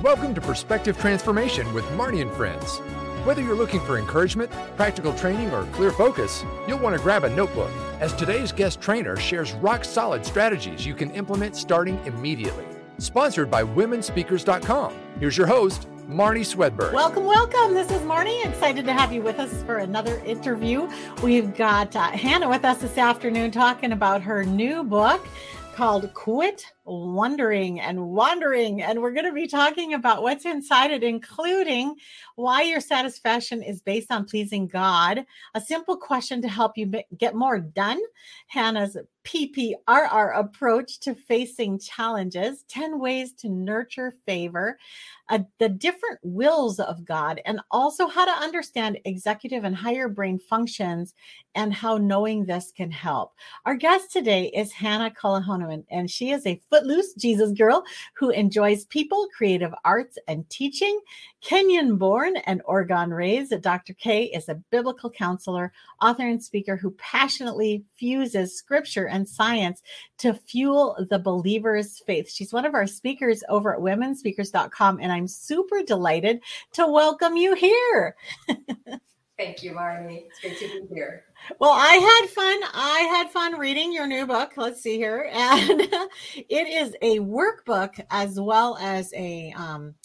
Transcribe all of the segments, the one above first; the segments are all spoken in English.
Welcome to Perspective Transformation with Marnie and Friends. Whether you're looking for encouragement, practical training, or clear focus, you'll want to grab a notebook, as today's guest trainer shares rock-solid strategies you can implement starting immediately. Sponsored by WomenSpeakers.com. Here's your host, Marnie Swedberg. Welcome, welcome. This is Marnie. Excited to have you with us for another interview. We've got Hannah with us this afternoon talking about her new book called Quit Wondering and Wandering. And we're going to be talking about what's inside it, including why your satisfaction is based on pleasing God, a simple question to help you get more done, Hannah's PPRR approach to facing challenges, 10 ways to nurture favor, the different wills of God, and also how to understand executive and higher brain functions and how knowing this can help. Our guest today is Hannah Kolahonen, and she is a footloose Jesus girl who enjoys people, creative arts, and teaching. Kenyan born and Oregon raised, Dr. K is a biblical counselor, author, and speaker who passionately fuses scripture and science to fuel the believer's faith. She's one of our speakers over at WomenSpeakers.com, and I'm super delighted to welcome you here. Thank you, Marnie. It's great to be here. Well, I had fun reading your new book. Let's see here. And it is a workbook as well as a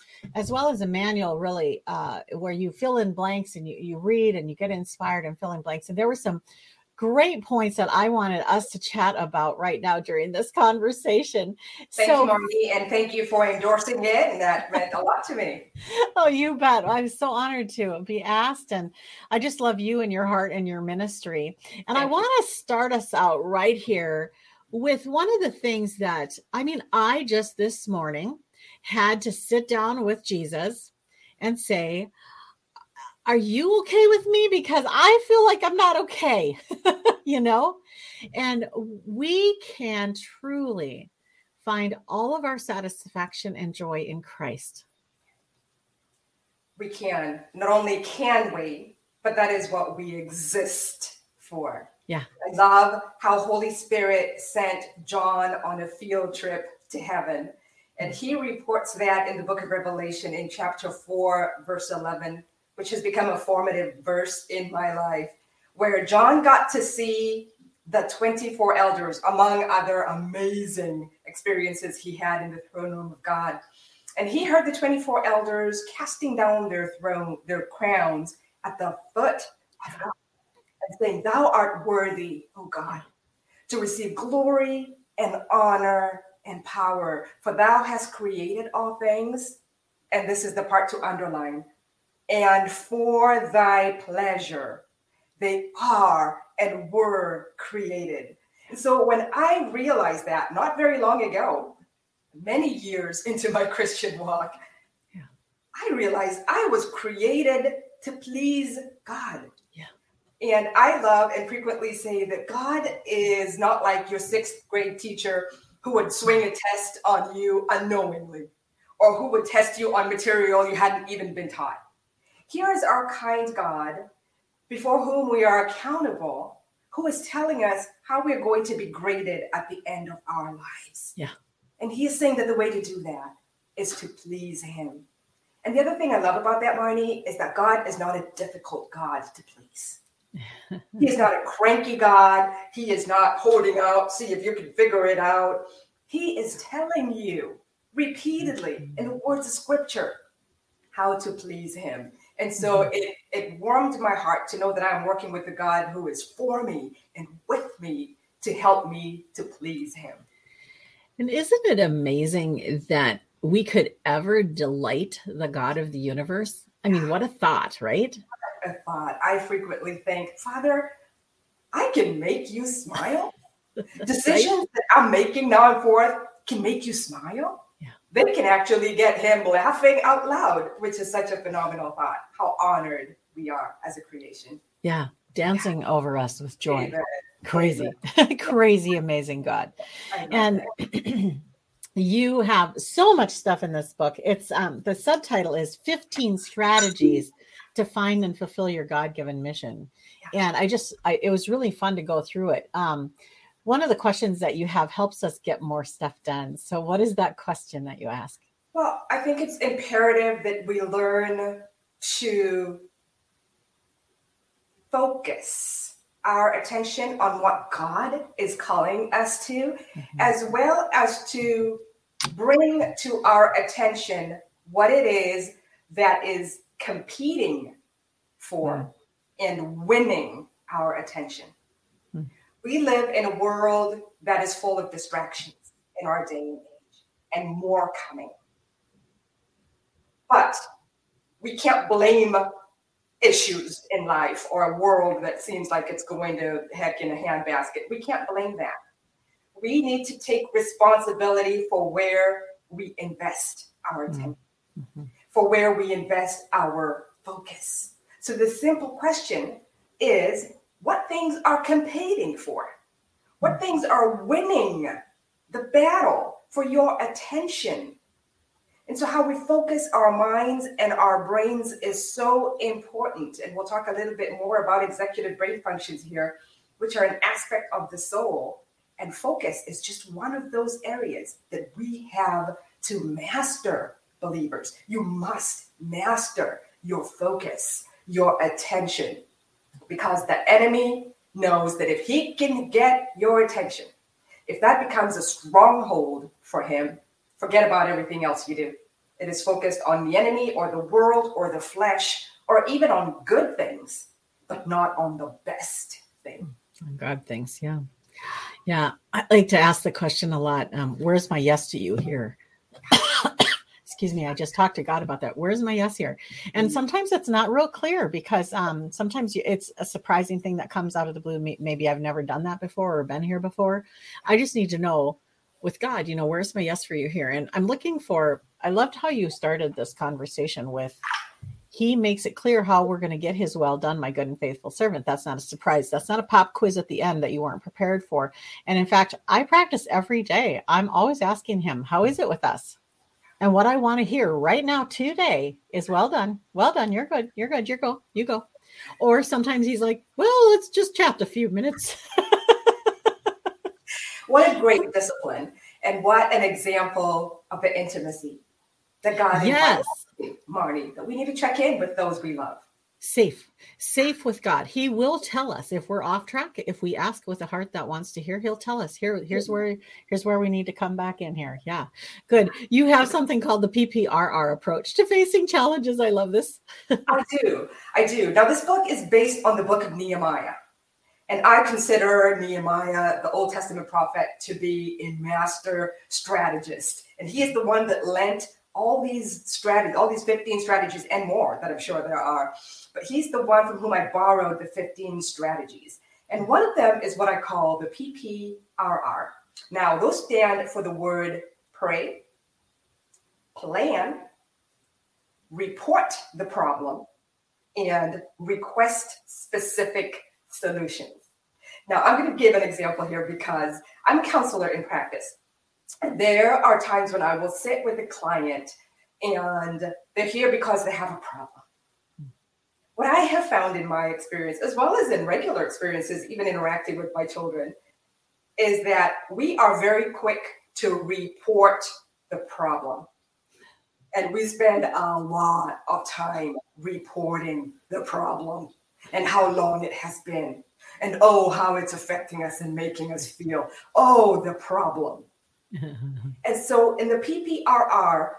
manual, really, where you fill in blanks and you read and you get inspired and fill in blanks. And there were some great points that I wanted us to chat about right now during this conversation. Thank you, Marnie, and thank you for endorsing it. And that meant a lot to me. Oh, you bet. I'm so honored to be asked. And I just love you and your heart and your ministry. And I want to start us out right here with one of the things that, I just this morning had to sit down with Jesus and say, are you okay with me? Because I feel like I'm not okay, and we can truly find all of our satisfaction and joy in Christ. We can. Not only can we, but that is what we exist for. Yeah. I love how Holy Spirit sent John on a field trip to heaven. And he reports that in the book of Revelation in chapter 4, verse 11, which has become a formative verse in my life, where John got to see the 24 elders, among other amazing experiences he had in the throne room of God. And he heard the 24 elders casting down their crowns at the foot of God and saying, "Thou art worthy, O God, to receive glory and honor and power, for thou hast created all things." And this is the part to underline. "And for thy pleasure, they are and were created." And so when I realized that, not very long ago, many years into my Christian walk, I realized I was created to please God. Yeah. And I love and frequently say that God is not like your sixth grade teacher who would swing a test on you unknowingly, or who would test you on material you hadn't even been taught. Here is our kind God, before whom we are accountable, who is telling us how we're going to be graded at the end of our lives. Yeah. And he is saying that the way to do that is to please him. And the other thing I love about that, Marnie, is that God is not a difficult God to please. He is not a cranky God. He is not holding out, see if you can figure it out. He is telling you repeatedly in the words of scripture how to please him. And so it warmed my heart to know that I'm working with a God who is for me and with me to help me to please him. And isn't it amazing that we could ever delight the God of the universe? I mean, what a thought, right? What a thought. I frequently think, Father, I can make you smile. Decisions that I'm making now and forth can make you smile. They can actually get him laughing out loud, which is such a phenomenal thought. How honored we are as a creation. Yeah, dancing over us with joy. Amen. Crazy, crazy, amazing God. And you have so much stuff in this book. It's the subtitle is 15 Strategies to Find and Fulfill Your God-Given Mission. And it was really fun to go through it. One of the questions that you have helps us get more stuff done. So what is that question that you ask? Well, I think it's imperative that we learn to focus our attention on what God is calling us to, as well as to bring to our attention what it is that is competing for and winning our attention. We live in a world that is full of distractions in our day and age, and more coming. But we can't blame issues in life or a world that seems like it's going to heck in a handbasket. We can't blame that. We need to take responsibility for where we invest our attention, for where we invest our focus. So the simple question is, what things are competing for? What things are winning the battle for your attention? And so how we focus our minds and our brains is so important. And we'll talk a little bit more about executive brain functions here, which are an aspect of the soul. And focus is just one of those areas that we have to master, believers. You must master your focus, your attention, because the enemy knows that if he can get your attention, if that becomes a stronghold for him, forget about everything else you do. It is focused on the enemy or the world or the flesh or even on good things, but not on the best thing. God things, yeah. Yeah, I like to ask the question a lot. Where's my yes to you here? Excuse me, I just talked to God about that. Where's my yes here? And sometimes it's not real clear because sometimes it's a surprising thing that comes out of the blue. Maybe I've never done that before or been here before. I just need to know with God, where's my yes for you here? And I'm looking for, I loved how you started this conversation with, he makes it clear how we're going to get his well done, my good and faithful servant. That's not a surprise. That's not a pop quiz at the end that you weren't prepared for. And in fact, I practice every day. I'm always asking him, how is it with us? And what I want to hear right now today is well done. Well done. You're good. You're good. You go. Or sometimes he's like, well, let's just chat a few minutes. What a great discipline. And what an example of the intimacy that God invites us, Marnie, that we need to check in with those we love. Safe with God. He will tell us if we're off track. If we ask with a heart that wants to hear, he'll tell us here's where we need to come back in here. Yeah. Good. You have something called the PPRR approach to facing challenges. I love this. I do. Now this book is based on the book of Nehemiah. And I consider Nehemiah, the Old Testament prophet, to be a master strategist. And he is the one that lent all these strategies, all these 15 strategies and more that I'm sure there are. But he's the one from whom I borrowed the 15 strategies. And one of them is what I call the PPRR. Now, those stand for the word pray, plan, report the problem, and request specific solutions. Now, I'm going to give an example here because I'm a counselor in practice. There are times when I will sit with a client and they're here because they have a problem. What I have found in my experience, as well as in regular experiences, even interacting with my children, is that we are very quick to report the problem. And we spend a lot of time reporting the problem and how long it has been. And how it's affecting us and making us feel, the problem. And so in the PPRR,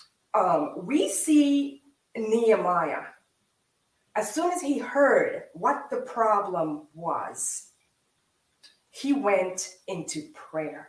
we see Nehemiah, as soon as he heard what the problem was, he went into prayer.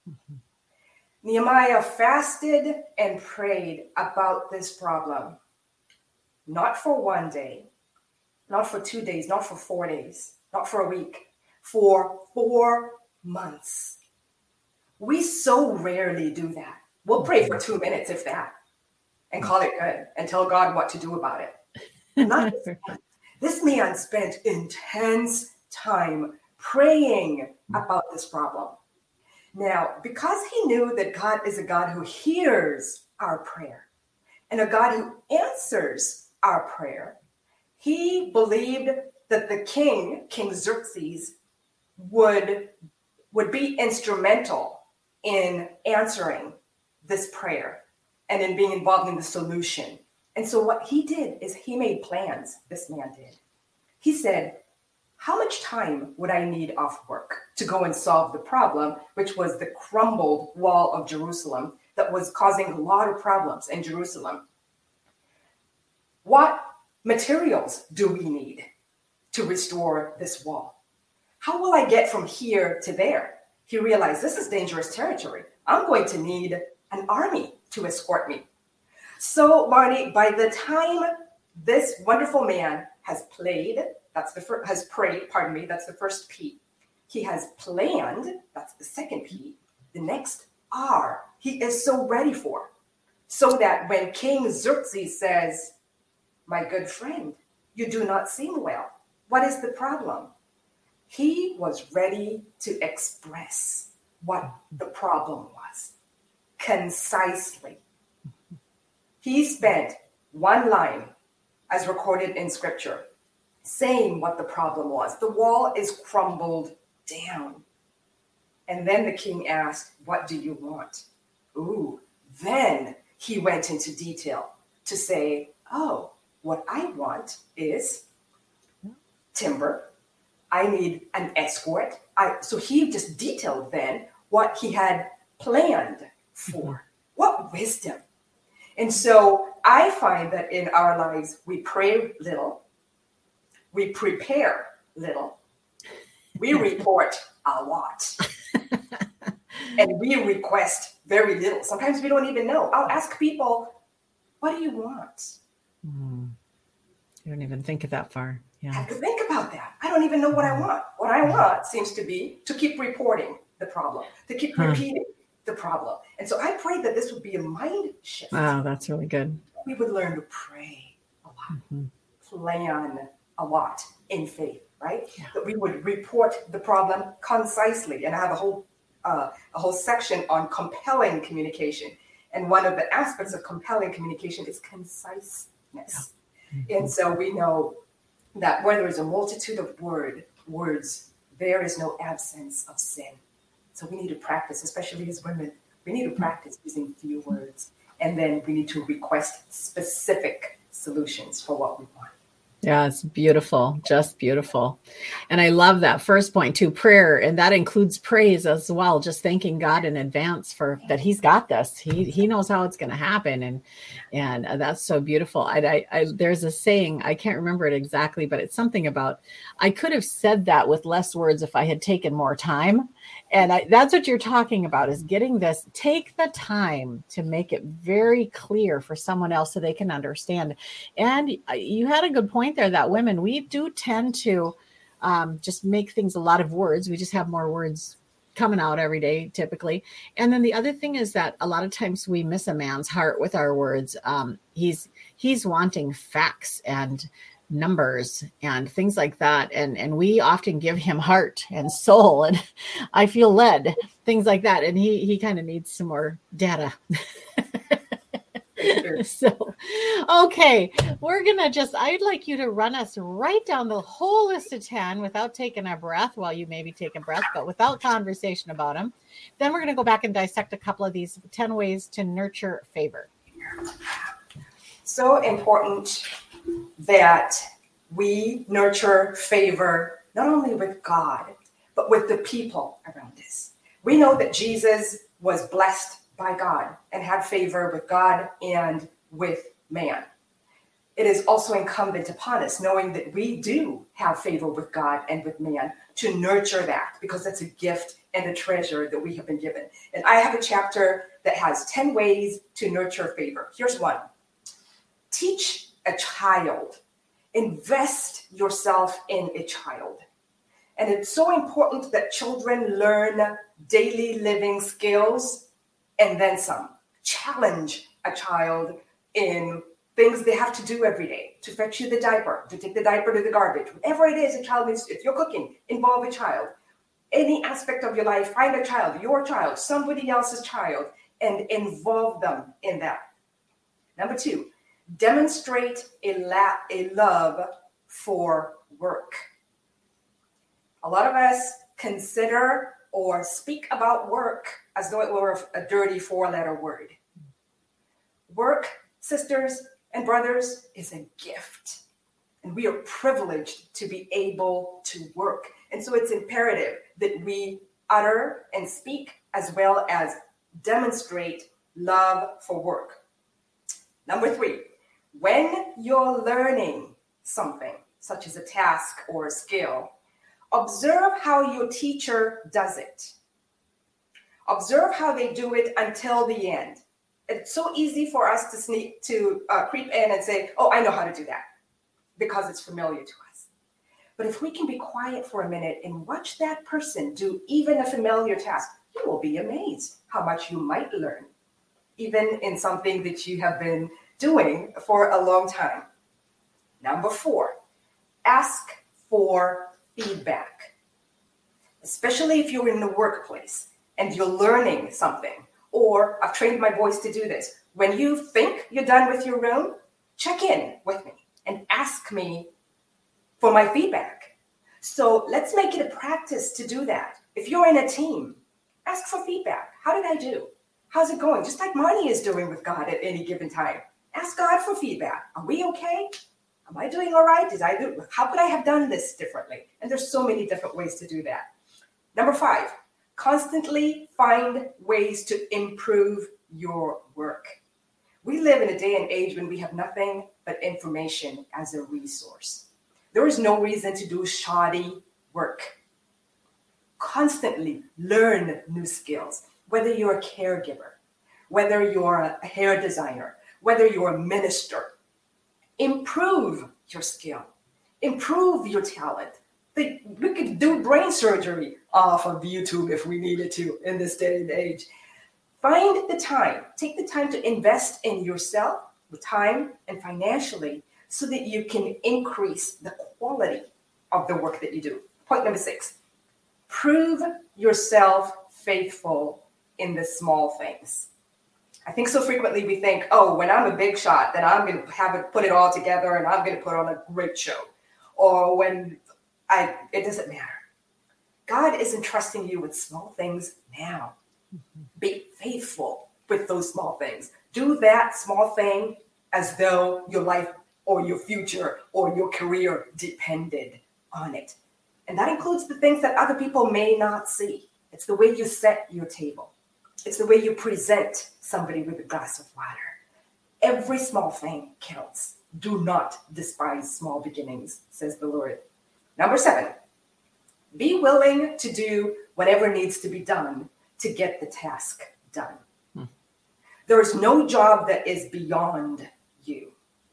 Nehemiah fasted and prayed about this problem, not for one day, not for 2 days, not for 4 days, not for a week, for 4 months. We so rarely do that. We'll pray for 2 minutes, if that, and call it good and tell God what to do about it. Not this man spent intense time praying about this problem. Now, because he knew that God is a God who hears our prayer and a God who answers our prayer, he believed that the King Xerxes, would be instrumental in answering this prayer. and in being involved in the solution. And so what he did is he made plans, this man did. He said, how much time would I need off work to go and solve the problem, which was the crumbled wall of Jerusalem that was causing a lot of problems in Jerusalem? What materials do we need to restore this wall? How will I get from here to there? He realized this is dangerous territory. I'm going to need an army to escort me. So, Marnie, by the time this wonderful man has prayed, that's the first P. He has planned, that's the second P. The next R, he is so ready for. So that when King Xerxes says, my good friend, you do not seem well. What is the problem? He was ready to express what the problem was concisely. He spent one line, as recorded in scripture, saying what the problem was. The wall is crumbled down. And then the king asked, what do you want? Then he went into detail to say, what I want is timber. I need an escort. So he just detailed then what he had planned for. What wisdom. And so I find that in our lives, we pray little, we prepare little, we report a lot, and we request very little. Sometimes we don't even know. I'll ask people, what do you want? You don't even think of that far. Yeah. I have to think about that. I don't even know what I want. What I want seems to be to keep reporting the problem, to keep repeating the problem. And so I pray that this would be a mind shift. Wow, that's really good. We would learn to pray a lot, plan a lot in faith, right? Yeah. That we would report the problem concisely. And I have a whole section on compelling communication. And one of the aspects of compelling communication is conciseness. Yeah. And so we know that where there is a multitude of words, there is no absence of sin. So we need to practice, especially as women, we need to practice using few words. And then we need to request specific solutions for what we want. Yeah, it's beautiful, just beautiful. And I love that first point too, prayer. And that includes praise as well. Just thanking God in advance for that he's got this. He knows how it's going to happen. And that's so beautiful. I there's a saying, I can't remember it exactly, but it's something about, I could have said that with less words if I had taken more time. And that's what you're talking about, is getting this, take the time to make it very clear for someone else so they can understand. And you had a good point there that women, we do tend to just make things a lot of words. We just have more words coming out every day, typically. And then the other thing is that a lot of times we miss a man's heart with our words. He's wanting facts and numbers and things like that. And we often give him heart and soul and I feel led, things like that. And he kind of needs some more data. So, okay, I'd like you to run us right down the whole list of 10 without taking a breath. Well, you maybe take a breath, but without conversation about them. Then we're going to go back and dissect a couple of these 10 ways to nurture favor. So important that we nurture favor, not only with God, but with the people around us. We know that Jesus was blessed by God and had favor with God and with man. It is also incumbent upon us, knowing that we do have favor with God and with man, to nurture that, because that's a gift and a treasure that we have been given. And I have a chapter that has 10 ways to nurture favor. Here's one. Teach a child. Invest yourself in a child. And it's so important that children learn daily living skills and then some. Challenge a child in things they have to do every day, to fetch you the diaper, to take the diaper to the garbage. Whatever it is a child needs, if you're cooking, involve a child. Any aspect of your life, find a child, your child, somebody else's child, and involve them in that. Number 2, demonstrate a love for work. A lot of us consider or speak about work as though it were a dirty 4-letter word. Work, sisters and brothers, is a gift. And we are privileged to be able to work. And so it's imperative that we utter and speak as well as demonstrate love for work. Number 3, when you're learning something, such as a task or a skill, observe how your teacher does it. Observe how they do it until the end. It's so easy for us to creep in and say, oh, I know how to do that, because it's familiar to us. But if we can be quiet for a minute and watch that person do even a familiar task, you will be amazed how much you might learn, even in something that you have been doing for a long time. Number 4, ask for feedback, especially if you're in the workplace and you're learning something. Or I've trained my boys to do this. When you think you're done with your room, check in with me and ask me for my feedback. So let's make it a practice to do that. If you're in a team, ask for feedback. How did I do? How's it going? Just like Marnie is doing with God at any given time. Ask God for feedback. Are we okay? Am I doing all right? How could I have done this differently? And there's so many different ways to do that. Number 5, constantly find ways to improve your work. We live in a day and age when we have nothing but information as a resource. There is no reason to do shoddy work. Constantly learn new skills, whether you're a caregiver, whether you're a hair designer, whether you're a minister. Improve your skill, improve your talent. We could do brain surgery off of YouTube if we needed to in this day and age. Find the time, take the time to invest in yourself with time and financially so that you can increase the quality of the work that you do. Point number 6, prove yourself faithful in the small things. I think so frequently we think, oh, when I'm a big shot, then I'm going to put it all together and I'm going to put on a great show. Or when it doesn't matter. God is entrusting you with small things now. Be faithful with those small things. Do that small thing as though your life or your future or your career depended on it. And that includes the things that other people may not see. It's the way you set your table. It's the way you present somebody with a glass of water. Every small thing counts. Do not despise small beginnings, says the Lord. Number 7, be willing to do whatever needs to be done to get the task done. There is no job that is beyond you.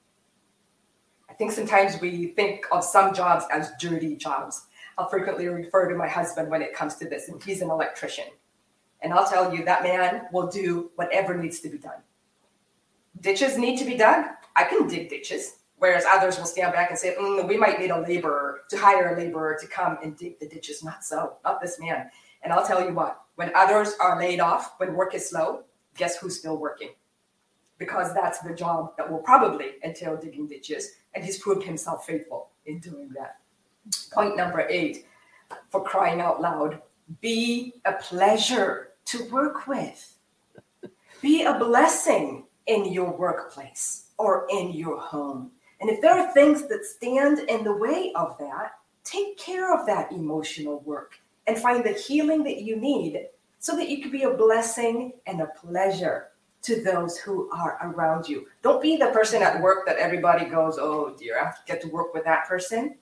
I think sometimes we think of some jobs as dirty jobs. I'll frequently refer to my husband when it comes to this, and he's an electrician. And I'll tell you, that man will do whatever needs to be done. Ditches need to be dug. I can dig ditches. Whereas others will stand back and say, we might need to hire a laborer to come and dig the ditches. Not so, not this man. And I'll tell you what, when others are laid off, when work is slow, guess who's still working? Because that's the job that will probably entail digging ditches. And he's proved himself faithful in doing that. Point number 8, for crying out loud, be a pleasure to work with. Be a blessing in your workplace or in your home. And if there are things that stand in the way of that, take care of that emotional work and find the healing that you need so that you can be a blessing and a pleasure to those who are around you. Don't be the person at work that everybody goes, oh dear, I have to get to work with that person.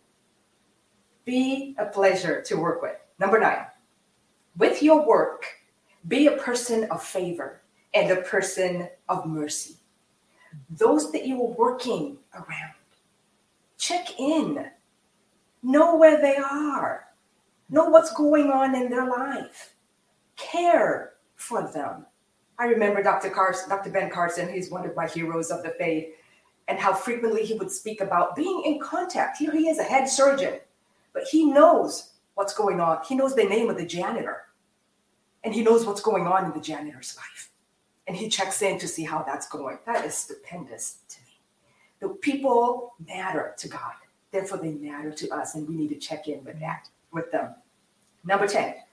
Be a pleasure to work with. Number 9, with your work, be a person of favor and a person of mercy. Those that you are working around, check in, know where they are, know what's going on in their life, care for them. I remember Dr. Ben Carson, he's one of my heroes of the faith, and how frequently he would speak about being in contact. Here he is, a head surgeon, but he knows what's going on. He knows the name of the janitor, and he knows what's going on in the janitor's life. And he checks in to see how that's going. That is stupendous to me. The people matter to God. Therefore, they matter to us, and we need to check in with them. Number 10,